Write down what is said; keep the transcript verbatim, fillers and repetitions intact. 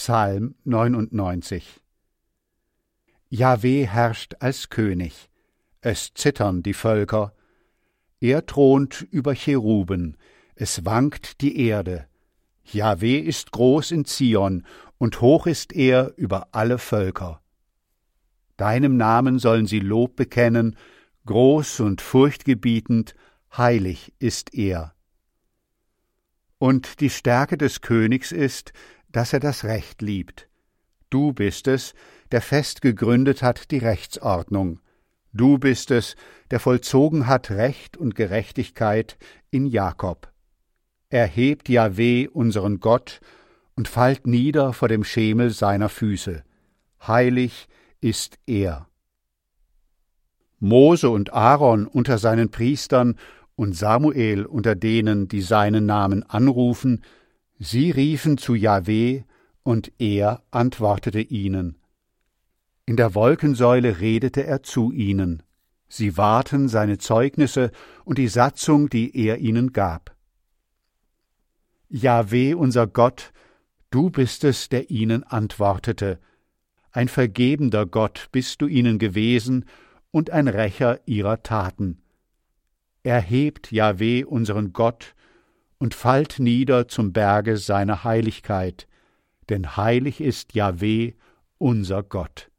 Psalm neunundneunzig. Jahwe herrscht als König, es zittern die Völker. Er thront über Cheruben, es wankt die Erde. Jahwe ist groß in Zion, und hoch ist er über alle Völker. Deinem Namen sollen sie Lob bekennen, groß und furchtgebietend, heilig ist er. Und die Stärke des Königs ist, dass er das Recht liebt. Du bist es, der fest gegründet hat die Rechtsordnung. Du bist es, der vollzogen hat Recht und Gerechtigkeit in Jakob. Erhebt Jahwe unseren Gott und fallt nieder vor dem Schemel seiner Füße. Heilig ist er. Mose und Aaron unter seinen Priestern und Samuel unter denen, die seinen Namen anrufen, sie riefen zu Jahwe, und er antwortete ihnen. In der Wolkensäule redete er zu ihnen. Sie wahrten seine Zeugnisse und die Satzung, die er ihnen gab. Jahwe, unser Gott, du bist es, der ihnen antwortete. Ein vergebender Gott bist du ihnen gewesen und ein Rächer ihrer Taten. Erhebt Jahwe unseren Gott und fallt nieder zum Berge seiner Heiligkeit, denn heilig ist Jahwe, unser Gott.